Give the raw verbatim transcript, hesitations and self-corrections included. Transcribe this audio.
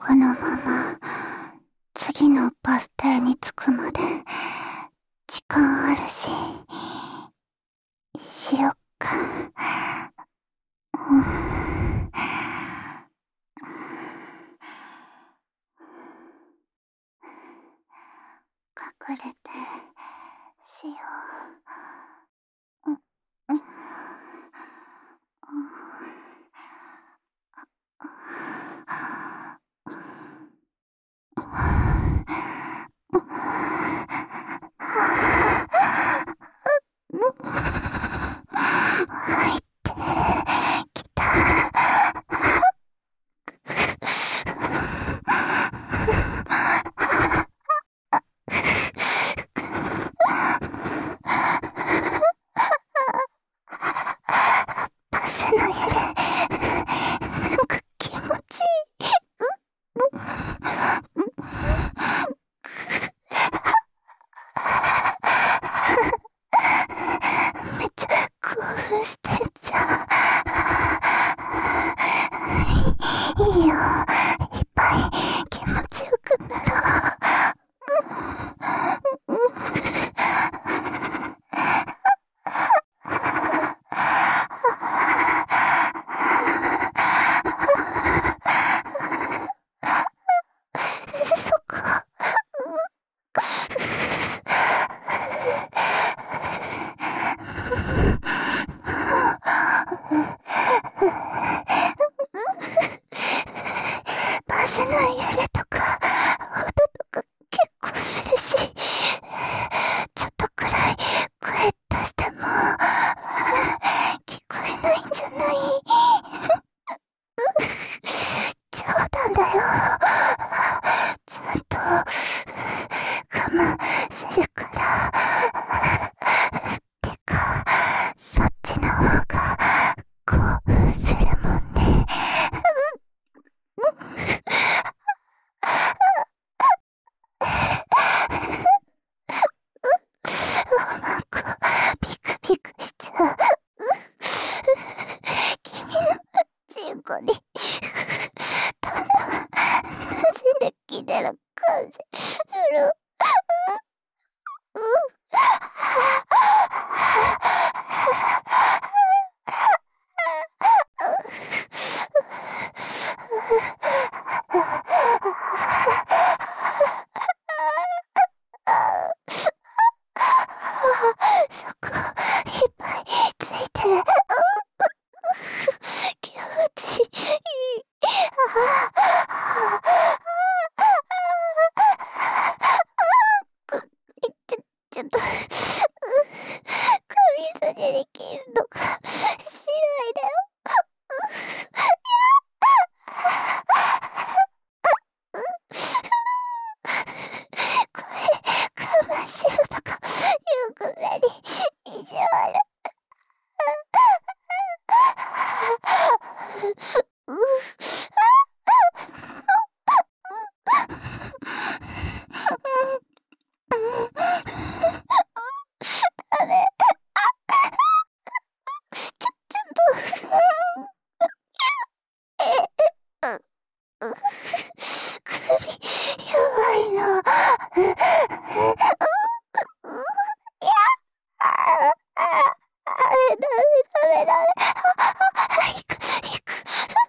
このまま次のバス停に着くまで時間あるし、しよっか。うん、隠れてしよう。うん、うん、入ってきた。バスの揺れ、なんか気持ちいい。めっちゃ興奮してんじゃん。いいよ、いっぱい気持ちよくなろう。そこ。バスの揺れとか音とか結構するし、ちょっとくらい声出しても聞こえないんじゃない？冗談だよ。ちゃんと我慢するから。てか、そっちの方が興奮するもんね。おまんこピクピクしちゃう。君のチンコにどんどん馴染んできてる感じする。そこいっぱいついてる。気持ちいい。ちょ、ちょっと、髪筋にキスとかしないでよ。声我慢しろとか言うくらい意地悪。ダメ。ちょ、ちょっと。首、弱いの。いや、ああ、あ、ダメダメダメ。行く、行く。